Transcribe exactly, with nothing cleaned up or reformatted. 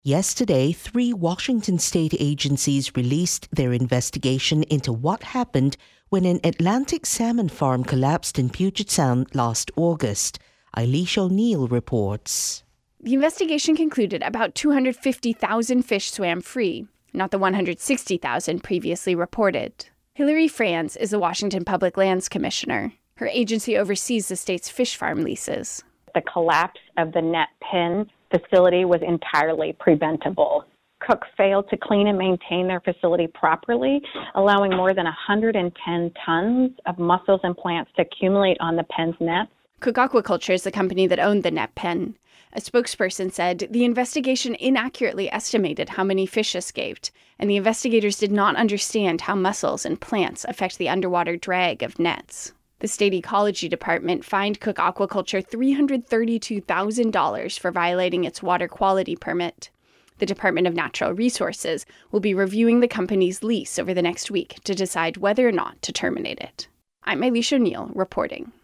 Yesterday, three Washington state agencies released their investigation into what happened when an Atlantic salmon farm collapsed in Puget Sound last August. Eilish O'Neill reports. The investigation concluded about two hundred fifty thousand fish swam free, not the one hundred sixty thousand previously reported. Hilary Franz is the Washington Public Lands Commissioner. Her agency oversees the state's fish farm leases. The collapse of the net pen facility was entirely preventable. Cook failed to clean and maintain their facility properly, allowing more than one hundred ten tons of mussels and plants to accumulate on the pen's nets. Cook Aquaculture is the company that owned the net pen. A spokesperson said the investigation inaccurately estimated how many fish escaped, and the investigators did not understand how mussels and plants affect the underwater drag of nets. The state ecology department fined Cook Aquaculture three hundred thirty-two thousand dollars for violating its water quality permit. The Department of Natural Resources will be reviewing the company's lease over the next week to decide whether or not to terminate it. I'm Eilish O'Neill reporting.